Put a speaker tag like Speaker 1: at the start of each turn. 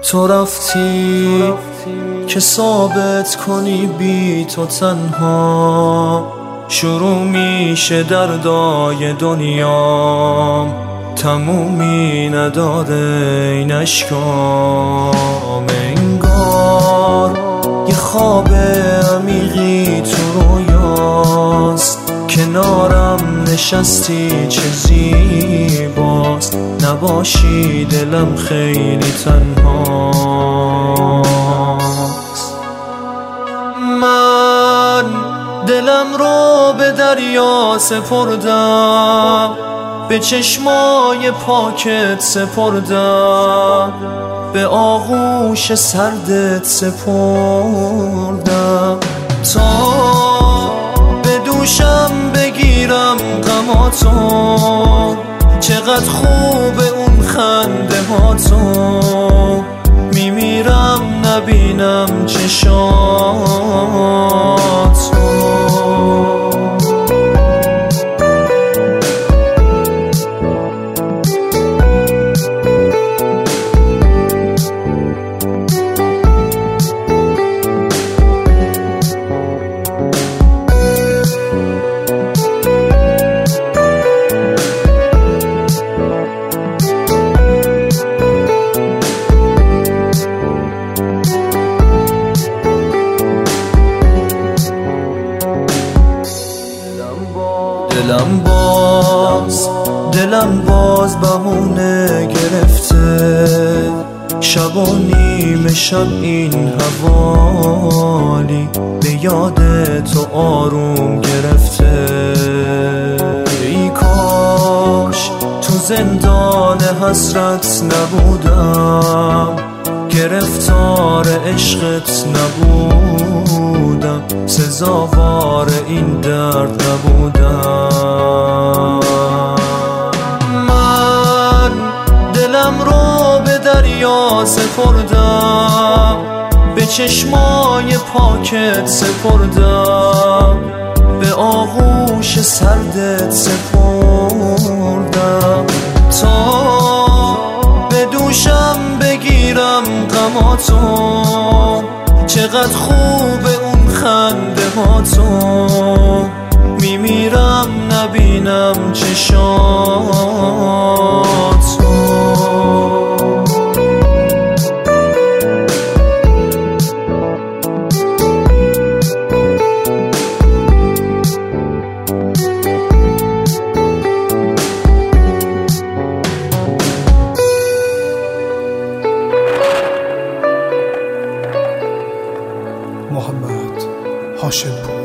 Speaker 1: تو رفتی که ثابت کنی بی تو تنها شروع میشه دردای دنیام، تمومی نداره این اشکام. انگار یه خواب عمیقی تو رویاست، کنارم نشستی چه زیباست، نباشی دلم خیلی تنهاست. من دلم رو به دریا سپردم، به چشمای پاکت سپردم، به آغوش سردت سپردم، تا به دوشم بگیرم غماتو. چقدر خوبه اون خنده هاتو، میمیرم نبینم چشاتو. دلم باز بهونه گرفته، شب و نیمه شب این حوالی به یاد تو آروم گرفته. ای کاش تو زندان حسرت نبودم، گرفتار عشقت نبودم، سزاوار این درد نبودم. من دلم رو به دریا سپردم، به چشمای پاکت سپردم، به آغوش سردت سپردم، تا به دوشم بگیرم غماتو. چقدر خوبه اون خنده هاتو، میمیرم نبینم چشاتو.
Speaker 2: محمد هاشم پور.